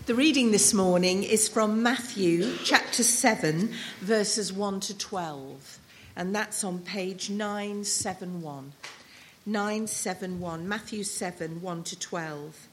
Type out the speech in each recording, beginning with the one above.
The reading this morning is from Matthew chapter 7, verses 1 to 12, and that's on page 971. 971, Matthew 7, 1 to 12.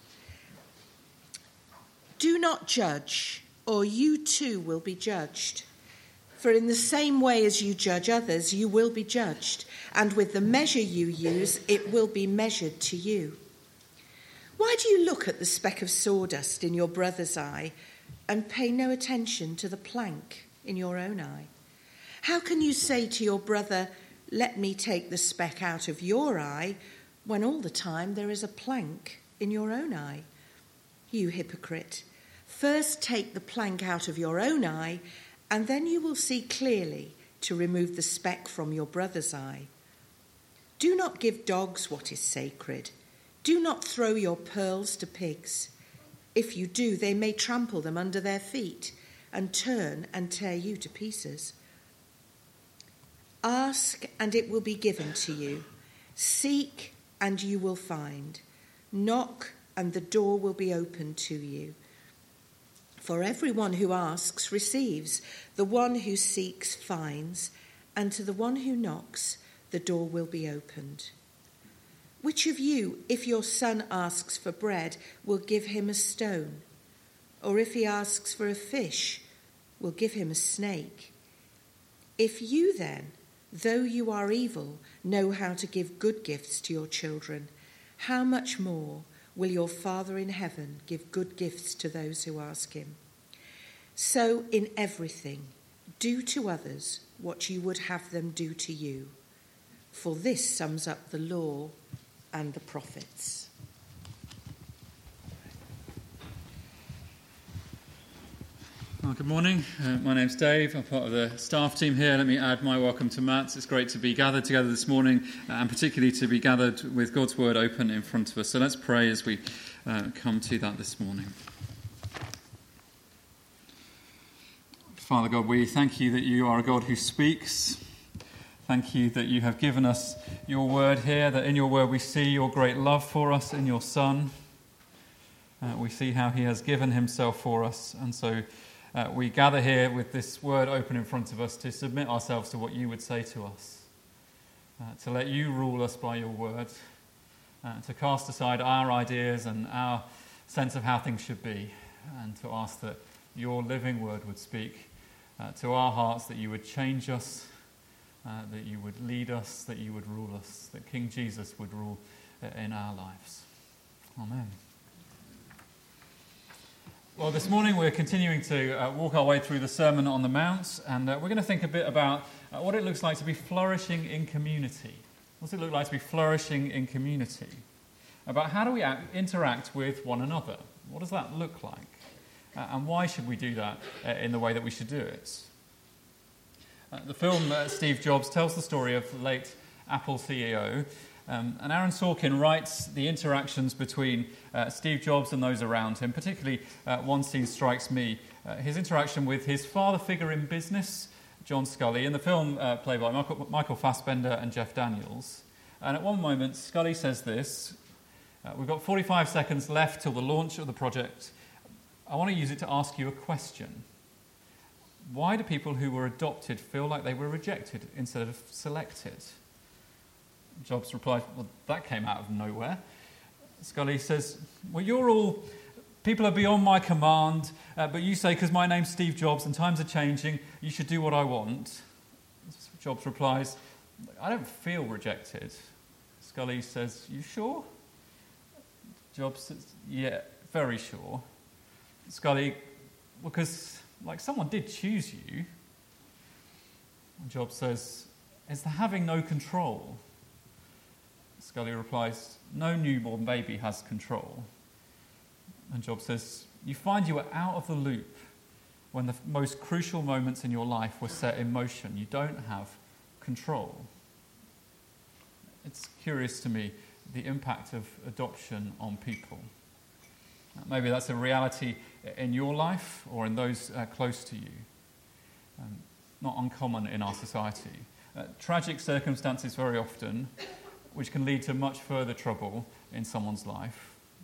Do not judge, or you too will be judged. For in the same way as you judge others, you will be judged, and with the measure you use, it will be measured to you. Why do you look at the speck of sawdust in your brother's eye and pay no attention to the plank in your own eye? How can you say to your brother, "Let me take the speck out of your eye," when all the time there is a plank in your own eye? You hypocrite, first take the plank out of your own eye, and then you will see clearly to remove the speck from your brother's eye. Do not give dogs what is sacred. Do not throw your pearls to pigs. If you do, they may trample them under their feet and turn and tear you to pieces. Ask, and it will be given to you. Seek, and you will find. Knock, and the door will be opened to you. For everyone who asks receives, the one who seeks finds, and to the one who knocks, the door will be opened. Which of you, if your son asks for bread, will give him a stone? Or if he asks for a fish, will give him a snake? If you then, though you are evil, know how to give good gifts to your children, how much more will your Father in heaven give good gifts to those who ask him? So in everything, do to others what you would have them do to you. For this sums up the law and the prophets. Well, good morning. My name's Dave. I'm part of the staff team here. Let me add my welcome to Matt. It's great to be gathered together this morning, and particularly to be gathered with God's word open in front of us. So let's pray as we come to that this morning. Father God, we thank you that you are a God who speaks. Thank you that you have given us your word here, that in your word we see your great love for us in your Son. We see how he has given himself for us, and so we gather here with this word open in front of us to submit ourselves to what you would say to us, to let you rule us by your word, to cast aside our ideas and our sense of how things should be, and to ask that your living word would speak to our hearts, that you would change us, that you would lead us, that you would rule us, that King Jesus would rule in our lives. Amen. Well, this morning we're continuing to walk our way through the Sermon on the Mount, and we're going to think a bit about what it looks like to be flourishing in community. What's it look like to be flourishing in community? About how do we interact with one another? What does that look like? And why should we do that in the way that we should do it? The film Steve Jobs tells the story of the late Apple CEO, and Aaron Sorkin writes the interactions between Steve Jobs and those around him. Particularly, one scene strikes me, his interaction with his father figure in business, John Scully, in the film played by Michael Fassbender and Jeff Daniels. And at one moment, Scully says this, "We've got 45 seconds left till the launch of the project. I want to use it to ask you a question. Why do people who were adopted feel like they were rejected instead of selected?" Jobs replies, "Well, that came out of nowhere." Scully says, "Well, people are beyond my command, but you say because my name's Steve Jobs and times are changing, you should do what I want." Jobs replies, "I don't feel rejected." Scully says, "You sure?" Jobs says, "Yeah, very sure." Scully, "Because someone did choose you." And Jobs says, "It's the having no control." Scully replies, "No newborn baby has control." And Jobs says, "You find you are out of the loop when the most crucial moments in your life were set in motion. You don't have control." It's curious to me, the impact of adoption on people. Maybe that's a reality in your life or in those close to you. Not uncommon in our society. Tragic circumstances very often, which can lead to much further trouble in someone's life.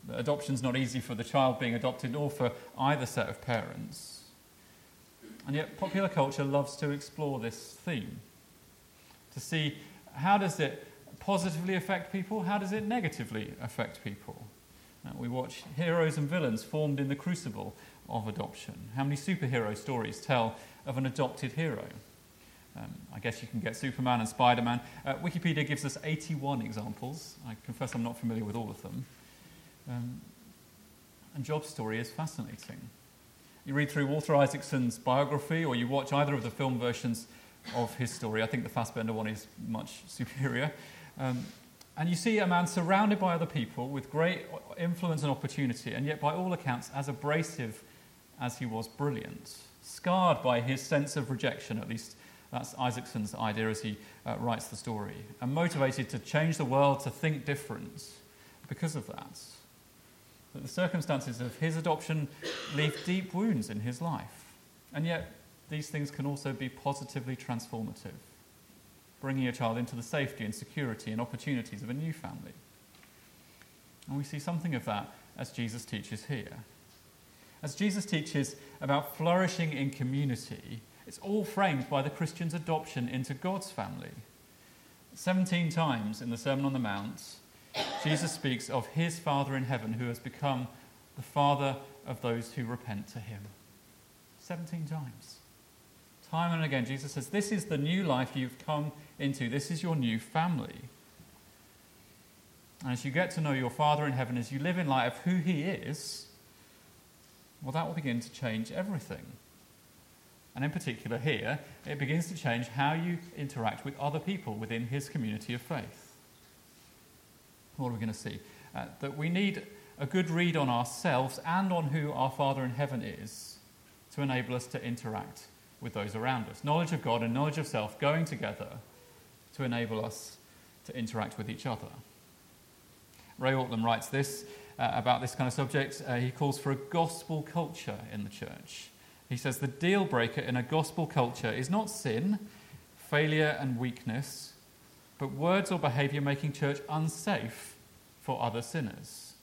Adoption's not easy for the child being adopted or for either set of parents. And yet popular culture loves to explore this theme, to see how does it positively affect people, how does it negatively affect people. We watch heroes and villains formed in the crucible of adoption. How many superhero stories tell of an adopted hero? I guess you can get Superman and Spider-Man. Wikipedia gives us 81 examples. I confess I'm not familiar with all of them. And Job's story is fascinating. You read through Walter Isaacson's biography, or you watch either of the film versions of his story. I think the Fassbender one is much superior. And you see a man surrounded by other people with great influence and opportunity, and yet by all accounts as abrasive as he was brilliant, scarred by his sense of rejection, at least that's Isaacson's idea as he writes the story, and motivated to change the world, to think different because of that. But the circumstances of his adoption leave deep wounds in his life, and yet these things can also be positively transformative, bringing a child into the safety and security and opportunities of a new family. And we see something of that as Jesus teaches here. As Jesus teaches about flourishing in community, it's all framed by the Christian's adoption into God's family. 17 times in the Sermon on the Mount, Jesus speaks of his Father in heaven who has become the Father of those who repent to him. 17 times. Time and again, Jesus says, this is the new life you've come into. This is your new family. And as you get to know your Father in heaven, as you live in light of who he is, well, that will begin to change everything. And in particular here, it begins to change how you interact with other people within his community of faith. What are we going to see? That we need a good read on ourselves and on who our Father in heaven is to enable us to interact with those around us. Knowledge of God and knowledge of self going together to enable us to interact with each other. Ray Ortlund writes this about this kind of subject. He calls for a gospel culture in the church. He says the deal breaker in a gospel culture is not sin, failure and weakness, but words or behaviour making church unsafe for other sinners.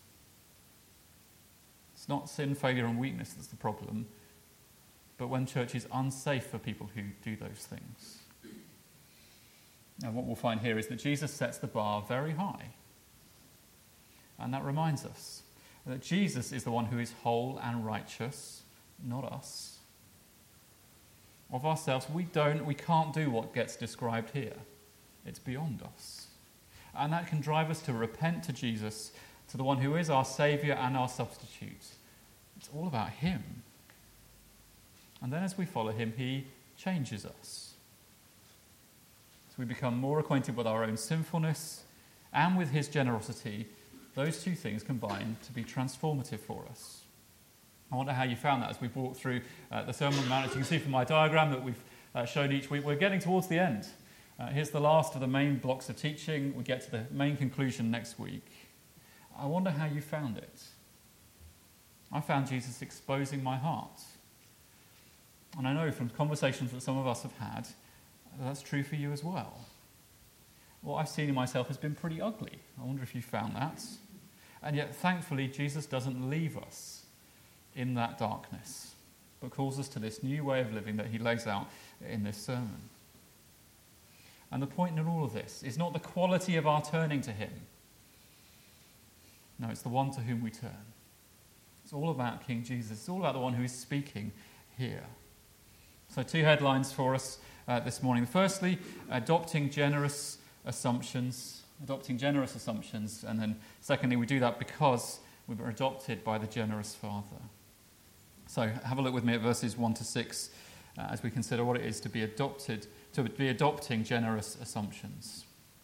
It's not sin, failure and weakness that's the problem, but when church is unsafe for people who do those things. Now what we'll find here is that Jesus sets the bar very high. And that reminds us that Jesus is the one who is whole and righteous, not us. Of ourselves, we can't do what gets described here. It's beyond us. And that can drive us to repent to Jesus, to the one who is our Saviour and our substitute. It's all about him. And then as we follow him, he changes us. So we become more acquainted with our own sinfulness and with his generosity. Those two things combine to be transformative for us. I wonder how you found that as we've walked through the Sermon on the Mount. As you can see from my diagram that we've shown each week, we're getting towards the end. Here's the last of the main blocks of teaching. We get to the main conclusion next week. I wonder how you found it. I found Jesus exposing my heart. And I know from conversations that some of us have had, that's true for you as well. What I've seen in myself has been pretty ugly. I wonder if you found that. And yet, thankfully, Jesus doesn't leave us in that darkness, but calls us to this new way of living that he lays out in this sermon. And the point in all of this is not the quality of our turning to him. No, it's the one to whom we turn. It's all about King Jesus. It's all about the one who is speaking here. So 2 headlines for us this morning. Firstly, adopting generous assumptions. And then secondly, we do that because we were adopted by the generous Father. So have a look with me at verses 1 to 6 as we consider what it is to be adopting generous assumptions.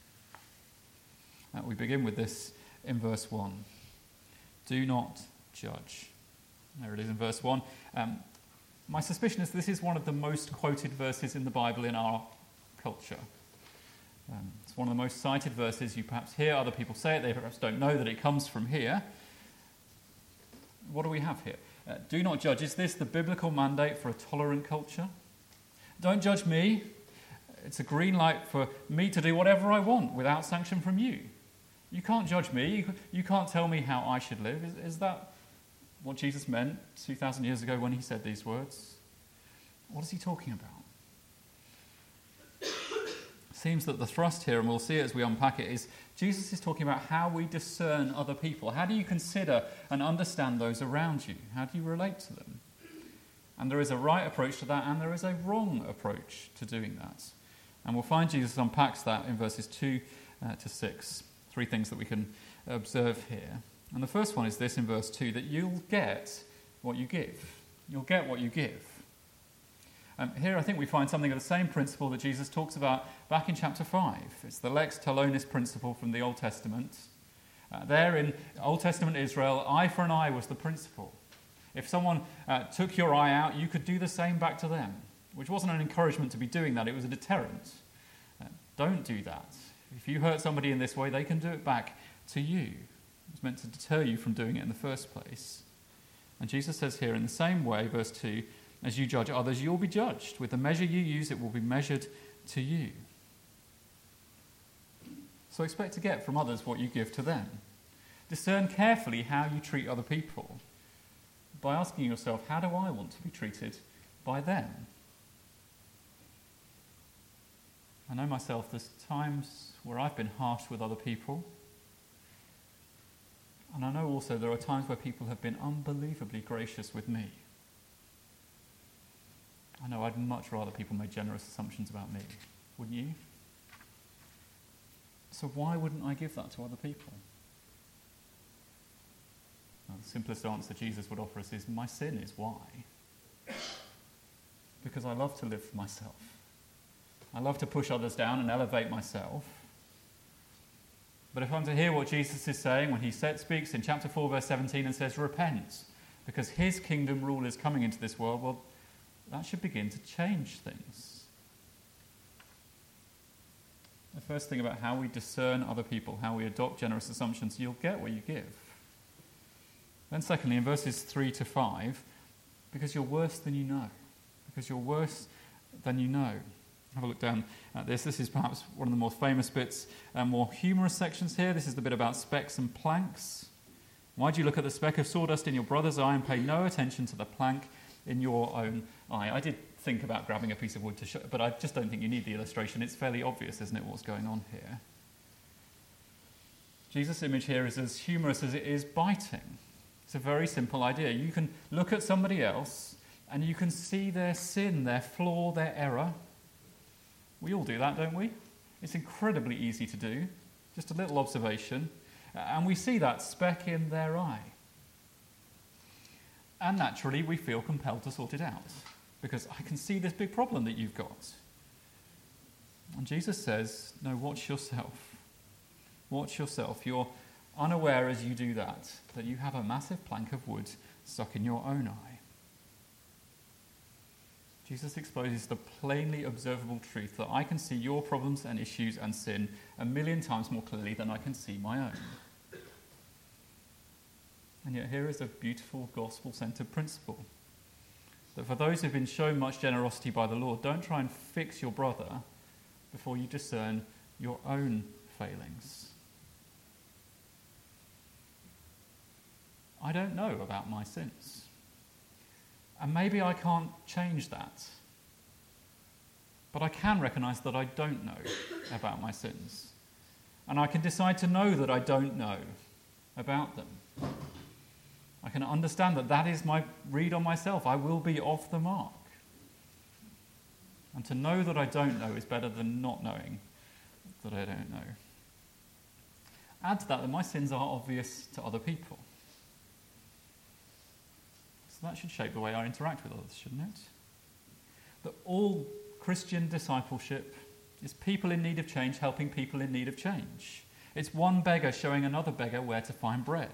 We begin with this in verse 1. Do not judge. There it is in verse 1. My suspicion is this is one of the most quoted verses in the Bible in our culture. It's one of the most cited verses. You perhaps hear other people say it. They perhaps don't know that it comes from here. What do we have here? Do not judge. Is this the biblical mandate for a tolerant culture? Don't judge me. It's a green light for me to do whatever I want without sanction from you. You can't judge me. You can't tell me how I should live. Is that what Jesus meant 2,000 years ago when he said these words? What is he talking about? Seems that the thrust here, and we'll see it as we unpack it, is Jesus is talking about how we discern other people. How do you consider and understand those around you? How do you relate to them? And there is a right approach to that, and there is a wrong approach to doing that. And we'll find Jesus unpacks that in verses 2 to 6. 3 things that we can observe here. And the first one is this in verse 2, that you'll get what you give. You'll get what you give. Here I think we find something of the same principle that Jesus talks about back in chapter 5. It's the lex talionis principle from the Old Testament. There in Old Testament Israel, eye for an eye was the principle. If someone took your eye out, you could do the same back to them, which wasn't an encouragement to be doing that, it was a deterrent. Don't do that. If you hurt somebody in this way, they can do it back to you. It's meant to deter you from doing it in the first place. And Jesus says here, in the same way, verse 2, as you judge others, you'll be judged. With the measure you use, it will be measured to you. So expect to get from others what you give to them. Discern carefully how you treat other people by asking yourself, how do I want to be treated by them? I know myself, there's times where I've been harsh with other people. And I know also there are times where people have been unbelievably gracious with me. I know I'd much rather people made generous assumptions about me, wouldn't you? So why wouldn't I give that to other people? Now, the simplest answer Jesus would offer us is, my sin is why. Because I love to live for myself. I love to push others down and elevate myself. But if I'm to hear what Jesus is saying when he speaks in chapter 4, verse 17 and says, repent, because his kingdom rule is coming into this world, well, that should begin to change things. The first thing about how we discern other people, how we adopt generous assumptions, you'll get what you give. Then secondly, in verses 3 to 5, because you're worse than you know. Because you're worse than you know. Have a look down at this. This is perhaps one of the more famous bits, more humorous sections here. This is the bit about specks and planks. Why do you look at the speck of sawdust in your brother's eye and pay no attention to the plank in your own eye? I did think about grabbing a piece of wood to show, but I just don't think you need the illustration. It's fairly obvious, isn't it, what's going on here? Jesus' image here is as humorous as it is biting. It's a very simple idea. You can look at somebody else and you can see their sin, their flaw, their error. We all do that, don't we? It's incredibly easy to do. Just a little observation. And we see that speck in their eye. And naturally, we feel compelled to sort it out. Because I can see this big problem that you've got. And Jesus says, no, watch yourself. Watch yourself. You're unaware as you do that you have a massive plank of wood stuck in your own eye. Jesus exposes the plainly observable truth that I can see your problems and issues and sin 1,000,000 times more clearly than I can see my own. And yet here is a beautiful gospel-centered principle. That for those who've been shown much generosity by the Lord, don't try and fix your brother before you discern your own failings. I don't know about my sins. And maybe I can't change that. But I can recognise that I don't know about my sins. And I can decide to know that I don't know about them. I can understand that that is my read on myself. I will be off the mark. And to know that I don't know is better than not knowing that I don't know. Add to that my sins are obvious to other people. So that should shape the way I interact with others, shouldn't it? That all Christian discipleship is people in need of change helping people in need of change. It's one beggar showing another beggar where to find bread.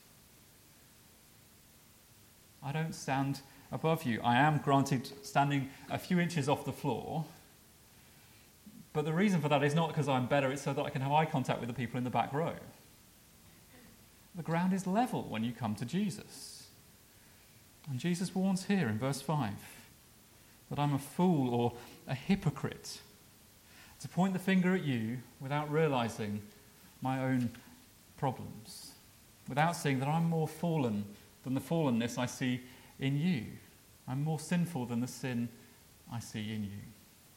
I don't stand above you. I am, granted, standing a few inches off the floor. But the reason for that is not because I'm better, it's so that I can have eye contact with the people in the back row. The ground is level when you come to Jesus. And Jesus warns here in verse 5 that I'm a fool or a hypocrite to point the finger at you without realising my own problems, without seeing that I'm more fallen than the fallenness I see in you. I'm more sinful than the sin I see in you.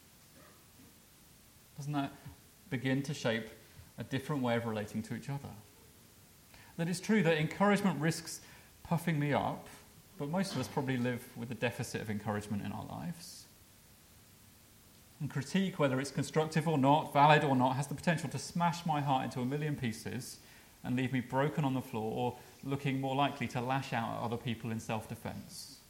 Doesn't that begin to shape a different way of relating to each other? That it's true that encouragement risks puffing me up, but most of us probably live with a deficit of encouragement in our lives. And critique, whether it's constructive or not, valid or not, has the potential to smash my heart into a million pieces and leave me broken on the floor, or looking more likely to lash out at other people in self-defense.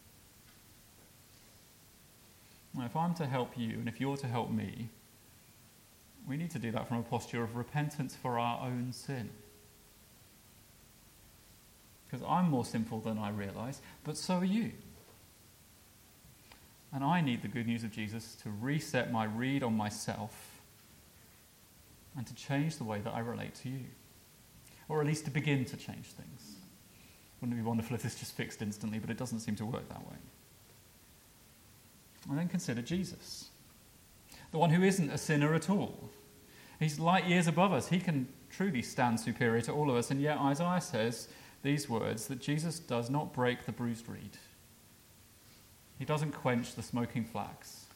Now, if I'm to help you, and if you're to help me, we need to do that from a posture of repentance for our own sin. Because I'm more sinful than I realise, but so are you. And I need the good news of Jesus to reset my read on myself and to change the way that I relate to you. Or at least to begin to change things. Wouldn't it be wonderful if this just fixed instantly, but it doesn't seem to work that way. And then consider Jesus, the one who isn't a sinner at all. He's light years above us. He can truly stand superior to all of us. And yet Isaiah says these words, that Jesus does not break the bruised reed. He doesn't quench the smoking flax.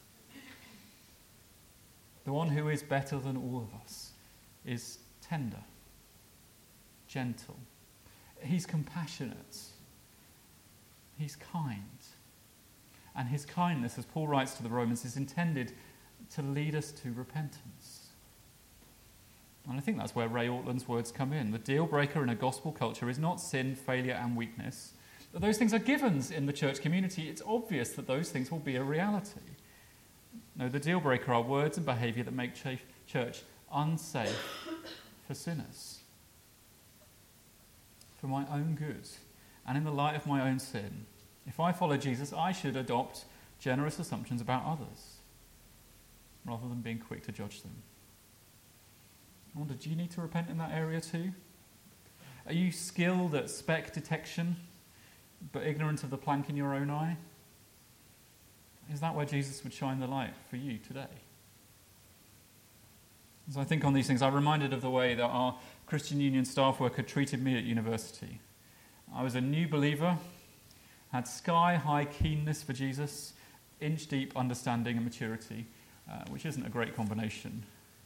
The one who is better than all of us is tender, gentle. He's compassionate. He's kind. And his kindness, as Paul writes to the Romans, is intended to lead us to repentance. And I think that's where Ray Ortland's words come in. The deal breaker in a gospel culture is not sin, failure, and weakness. But those things are givens in the church community. It's obvious that those things will be a reality. No, the deal breaker are words and behaviour that make church unsafe for sinners. For my own good, and in the light of my own sin, if I follow Jesus, I should adopt generous assumptions about others, rather than being quick to judge them. I wonder, do you need to repent in that area too? Are you skilled at speck detection, but ignorant of the plank in your own eye? Is that where Jesus would shine the light for you today? As I think on these things, I'm reminded of the way that our Christian Union staff worker treated me at university. I was a new believer, had sky-high keenness for Jesus, inch-deep understanding and maturity, which isn't a great combination.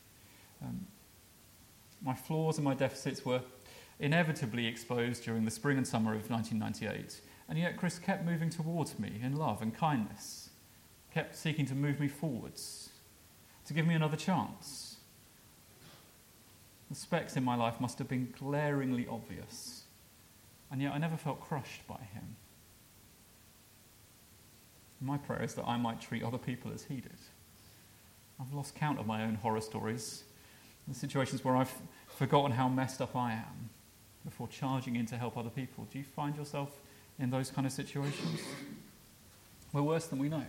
My flaws and my deficits were inevitably exposed during the spring and summer of 1998, and yet Chris kept moving towards me in love and kindness, kept seeking to move me forwards, to give me another chance. The specks in my life must have been glaringly obvious, and yet I never felt crushed by him. My prayer is that I might treat other people as he did. I've lost count of my own horror stories, the situations where I've forgotten how messed up I am before charging in to help other people. Do you find yourself in those kind of situations? We're worse than we know.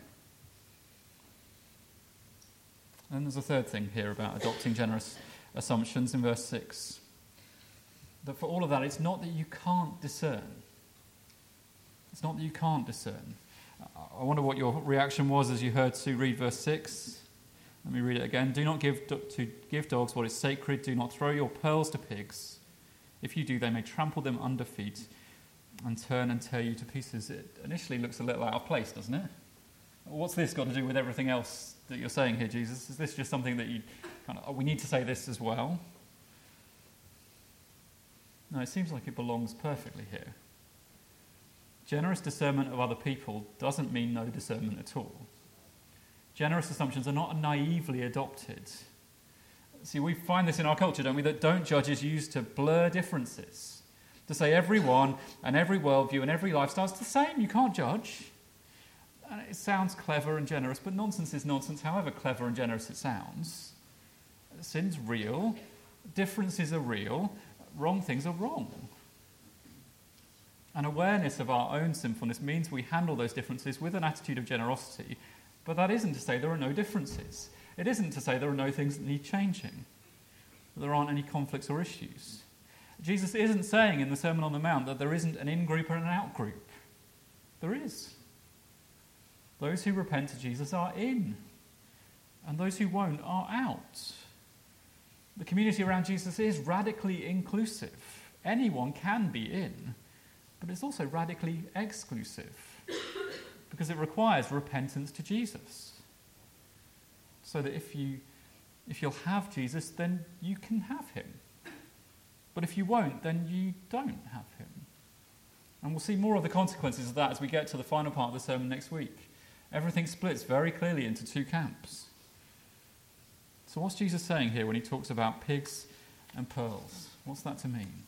And there's a third thing here about adopting generous assumptions in verse 6. That for all of that, it's not that you can't discern. It's not that you can't discern. I wonder what your reaction was as you heard Sue read verse 6. Let me read it again. Do not give dogs what is sacred. Do not throw your pearls to pigs. If you do, they may trample them under feet and turn and tear you to pieces. It initially looks a little out of place, doesn't it? What's this got to do with everything else that you're saying here, Jesus? Is this just something that you we need to say this as well? No, it seems like it belongs perfectly here. Generous discernment of other people doesn't mean no discernment at all. Generous assumptions are not naively adopted. See, we find this in our culture, don't we, that don't judge is used to blur differences. To say everyone and every worldview and every lifestyle is the same, you can't judge. And it sounds clever and generous, but nonsense is nonsense, however clever and generous it sounds. Sin's real, differences are real, wrong things are wrong. An awareness of our own sinfulness means we handle those differences with an attitude of generosity, but that isn't to say there are no differences. It isn't to say there are no things that need changing, that there aren't any conflicts or issues. Jesus isn't saying in the Sermon on the Mount that there isn't an in-group and an out-group. There is. Those who repent to Jesus are in, and those who won't are out. The community around Jesus is radically inclusive. Anyone can be in, but it's also radically exclusive because it requires repentance to Jesus. So that if you'll have Jesus, then you can have him. But if you won't, then you don't have him. And we'll see more of the consequences of that as we get to the final part of the sermon next week. Everything splits very clearly into two camps. So what's Jesus saying here when he talks about pigs and pearls? What's that to mean?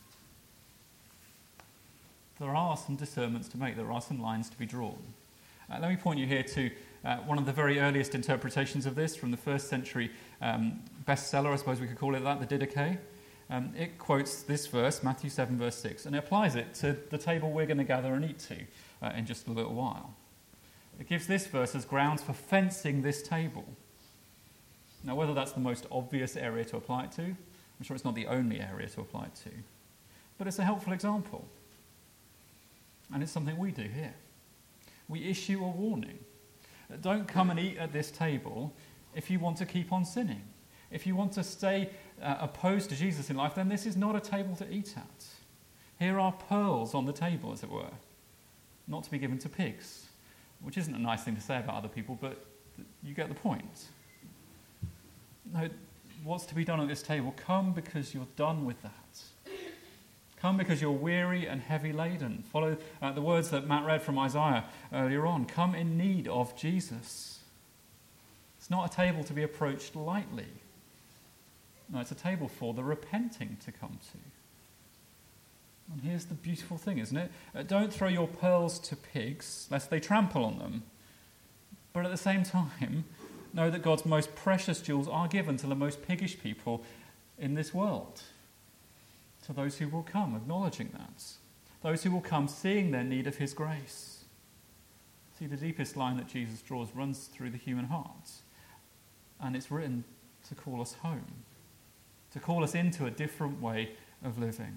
There are some discernments to make. There are some lines to be drawn. Let me point you here to one of the very earliest interpretations of this from the first century bestseller, I suppose we could call it that, the Didache. It quotes this verse, Matthew 7, verse 6, and it applies it to the table we're going to gather and eat to in just a little while. It gives this verse as grounds for fencing this table. Now, whether that's the most obvious area to apply it to, I'm sure it's not the only area to apply it to, but it's a helpful example. And it's something we do here. We issue a warning. Don't come and eat at this table if you want to keep on sinning. If you want to stay opposed to Jesus in life, then this is not a table to eat at. Here are pearls on the table, as it were, not to be given to pigs, which isn't a nice thing to say about other people, but you get the point. No, what's to be done at this table? Come because you're done with that. Come because you're weary and heavy laden. Follow the words that Matt read from Isaiah earlier on. Come in need of Jesus. It's not a table to be approached lightly. No, it's a table for the repenting to come to. And here's the beautiful thing, isn't it? Don't throw your pearls to pigs, lest they trample on them. But at the same time, know that God's most precious jewels are given to the most piggish people in this world. To those who will come, acknowledging that. Those who will come seeing their need of his grace. See, the deepest line that Jesus draws runs through the human heart. And it's written to call us home. To call us into a different way of living.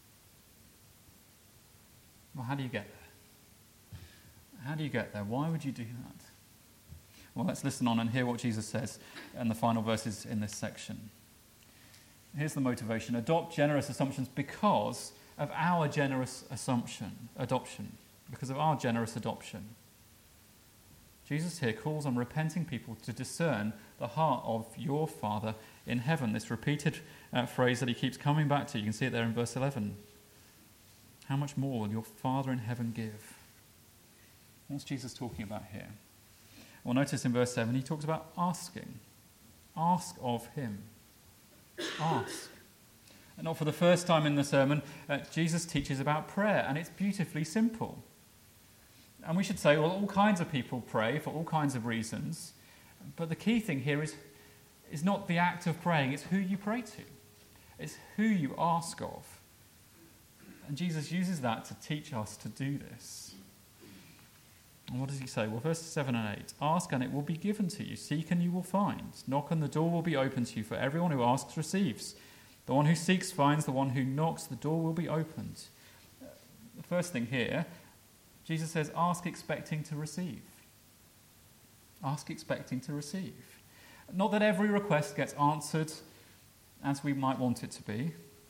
Well, how do you get there? How do you get there? Why would you do that? Well, let's listen on and hear what Jesus says in the final verses in this section. Here's the motivation. Adopt generous assumptions because of our generous adoption. Because of our generous adoption. Jesus here calls on repenting people to discern the heart of your Father in heaven. This repeated phrase that he keeps coming back to. You can see it there in verse 11. How much more will your Father in heaven give? What's Jesus talking about here? Well, notice in verse 7 he talks about asking. Ask of him. Ask. And not for the first time in the sermon, Jesus teaches about prayer, and it's beautifully simple. And we should say, well, all kinds of people pray for all kinds of reasons, but the key thing here is not the act of praying, it's who you pray to. It's who you ask of. And Jesus uses that to teach us to do this. And what does he say? Well, verses 7 and 8. Ask and it will be given to you. Seek and you will find. Knock and the door will be opened to you. For everyone who asks receives. The one who seeks finds. The one who knocks, the door will be opened. The first thing here, Jesus says, ask expecting to receive. Ask expecting to receive. Not that every request gets answered as we might want it to be.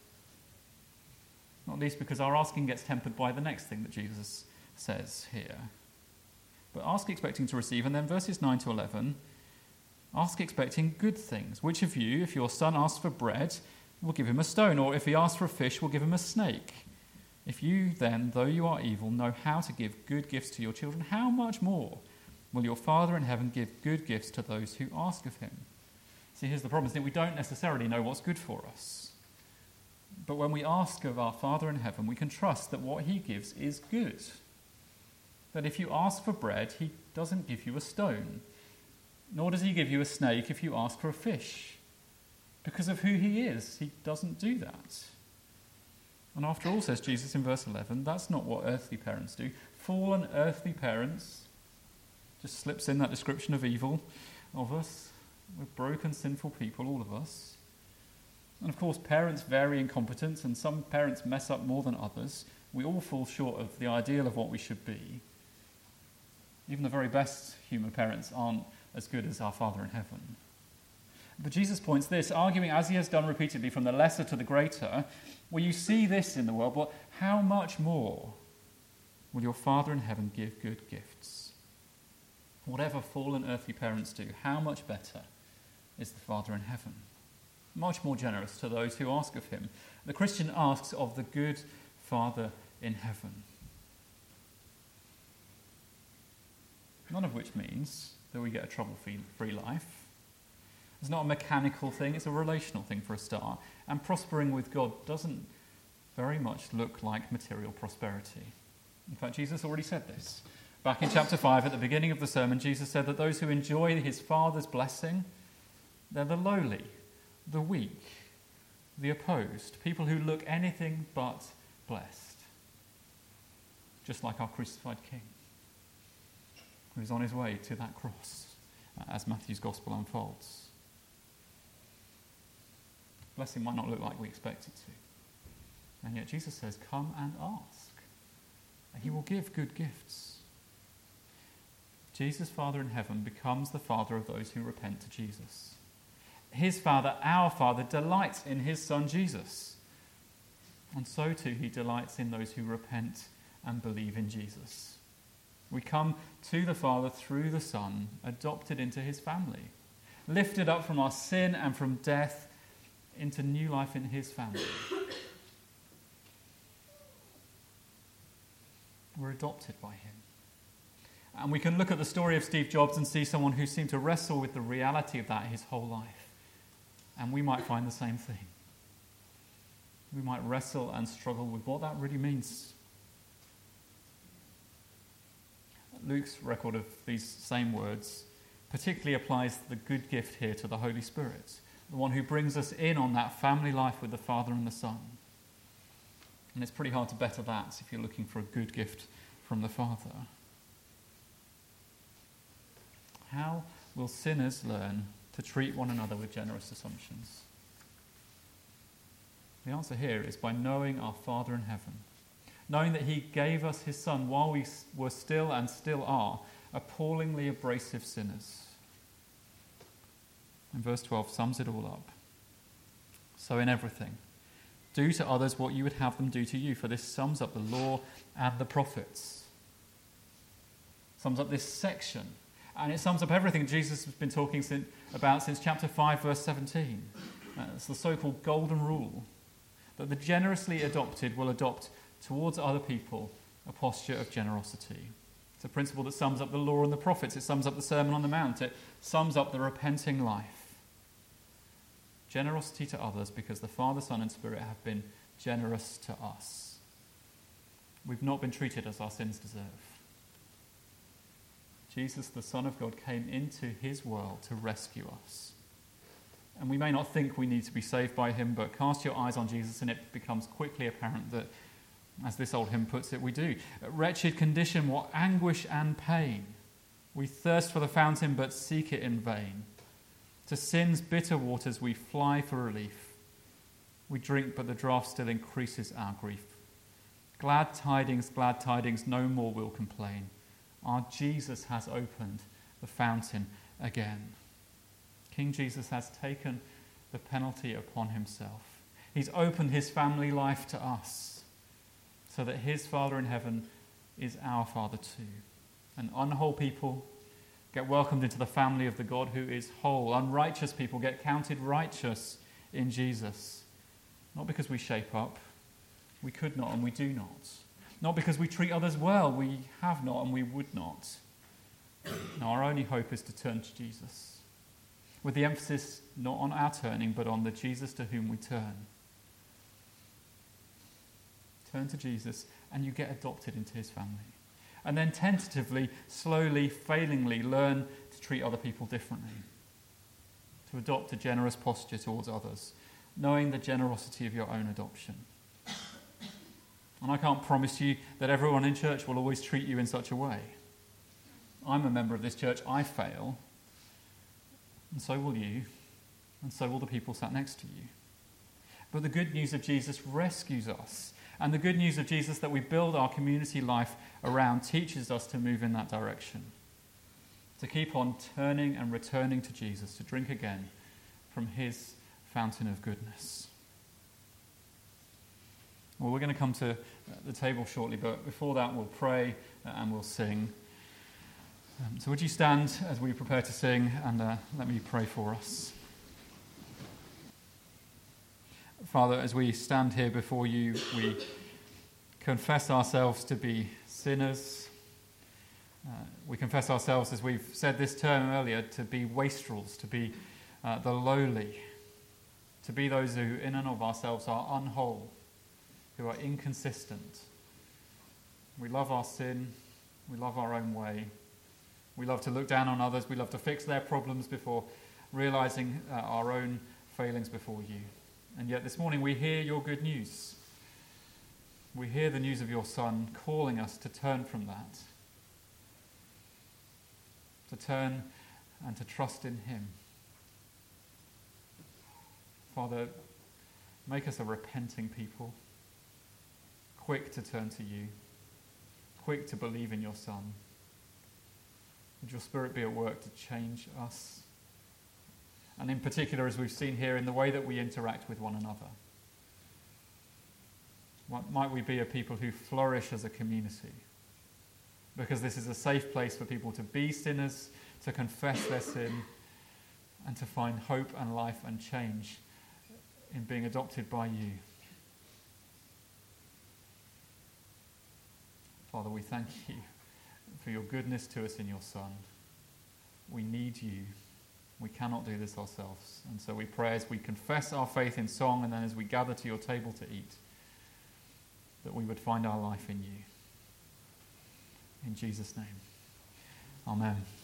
Not least because our asking gets tempered by the next thing that Jesus says here. But ask expecting to receive, and then verses 9 to 11, ask expecting good things. Which of you, if your son asks for bread, will give him a stone, or if he asks for a fish, will give him a snake? If you then, though you are evil, know how to give good gifts to your children, how much more will your Father in heaven give good gifts to those who ask of him? See, here's the problem, isn't it? We don't necessarily know what's good for us. But when we ask of our Father in heaven, we can trust that what he gives is good. That if you ask for bread, he doesn't give you a stone. Nor does he give you a snake if you ask for a fish. Because of who he is, he doesn't do that. And after all, says Jesus in verse 11, that's not what earthly parents do. Fallen earthly parents, just slips in that description of evil of us. We're broken, sinful people, all of us. And of course, parents vary in competence, and some parents mess up more than others. We all fall short of the ideal of what we should be. Even the very best human parents aren't as good as our Father in heaven. But Jesus points this, arguing as he has done repeatedly from the lesser to the greater, well, you see this in the world, but how much more will your Father in heaven give good gifts? Whatever fallen earthly parents do, how much better is the Father in heaven? Much more generous to those who ask of him. The Christian asks of the good Father in heaven. None of which means that we get a trouble-free life. It's not a mechanical thing, it's a relational thing for a start. And prospering with God doesn't very much look like material prosperity. In fact, Jesus already said this. Back in chapter 5, at the beginning of the sermon, Jesus said that those who enjoy his Father's blessing, they're the lowly, the weak, the opposed, people who look anything but blessed. Just like our crucified King, who's on his way to that cross, as Matthew's Gospel unfolds. Blessing might not look like we expect it to. And yet Jesus says, come and ask. And he will give good gifts. Jesus, Father in heaven, becomes the Father of those who repent to Jesus. His Father, our Father, delights in his Son Jesus. And so too he delights in those who repent and believe in Jesus. We come to the Father through the Son, adopted into his family, lifted up from our sin and from death into new life in his family. We're adopted by him. And we can look at the story of Steve Jobs and see someone who seemed to wrestle with the reality of that his whole life. And we might find the same thing. We might wrestle and struggle with what that really means. Luke's record of these same words particularly applies the good gift here to the Holy Spirit, the one who brings us in on that family life with the Father and the Son. And it's pretty hard to better that if you're looking for a good gift from the Father. How will sinners learn to treat one another with generous assumptions? The answer here is by knowing our Father in heaven, knowing that he gave us his Son while we were still and still are appallingly abrasive sinners. And verse 12 sums it all up. So in everything, do to others what you would have them do to you, for this sums up the law and the prophets. Sums up this section. And it sums up everything Jesus has been talking about since chapter 5, verse 17. It's the so-called golden rule, that the generously adopted will adopt towards other people a posture of generosity. It's a principle that sums up the law and the prophets. It sums up the Sermon on the Mount. It sums up the repenting life. Generosity to others because the Father, Son, and Spirit have been generous to us. We've not been treated as our sins deserve. Jesus, the Son of God, came into his world to rescue us. And we may not think we need to be saved by him, but cast your eyes on Jesus and it becomes quickly apparent that, as this old hymn puts it, we do. Wretched condition, what anguish and pain. We thirst for the fountain, but seek it in vain. To sin's bitter waters we fly for relief. We drink, but the draught still increases our grief. Glad tidings, no more will complain. Our Jesus has opened the fountain again. King Jesus has taken the penalty upon himself. He's opened his family life to us so that his Father in heaven is our Father too. And unwhole people get welcomed into the family of the God who is whole. Unrighteous people get counted righteous in Jesus. Not because we shape up. We could not and we do not. Not because we treat others well, we have not and we would not. No, our only hope is to turn to Jesus, with the emphasis not on our turning, but on the Jesus to whom we turn. Turn to Jesus and you get adopted into his family. And then tentatively, slowly, failingly learn to treat other people differently. To adopt a generous posture towards others, knowing the generosity of your own adoption. And I can't promise you that everyone in church will always treat you in such a way. I'm a member of this church. I fail. And so will you. And so will the people sat next to you. But the good news of Jesus rescues us. And the good news of Jesus that we build our community life around teaches us to move in that direction. To keep on turning and returning to Jesus, to drink again from his fountain of goodness. Well, we're going to come to the table shortly, but before that we'll pray and we'll sing. So would you stand as we prepare to sing, and let me pray for us. Father, as we stand here before you, we confess ourselves to be sinners. We confess ourselves, as we've said this term earlier, to be wastrels, to be the lowly, to be those who in and of ourselves are unwhole, who are inconsistent. We love our sin, we love our own way, we love to look down on others, we love to fix their problems before realizing our own failings before you. And yet this morning we hear your good news. We hear the news of your Son calling us to turn from that, to turn and to trust in him. Father, make us a repenting people, quick to turn to you, quick to believe in your Son. Would your Spirit be at work to change us? And in particular, as we've seen here, in the way that we interact with one another. Might we be a people who flourish as a community? Because this is a safe place for people to be sinners, to confess their sin, and to find hope and life and change in being adopted by you. Father, we thank you for your goodness to us in your Son. We need you. We cannot do this ourselves. And so we pray, as we confess our faith in song, and then as we gather to your table to eat, that we would find our life in you. In Jesus' name. Amen.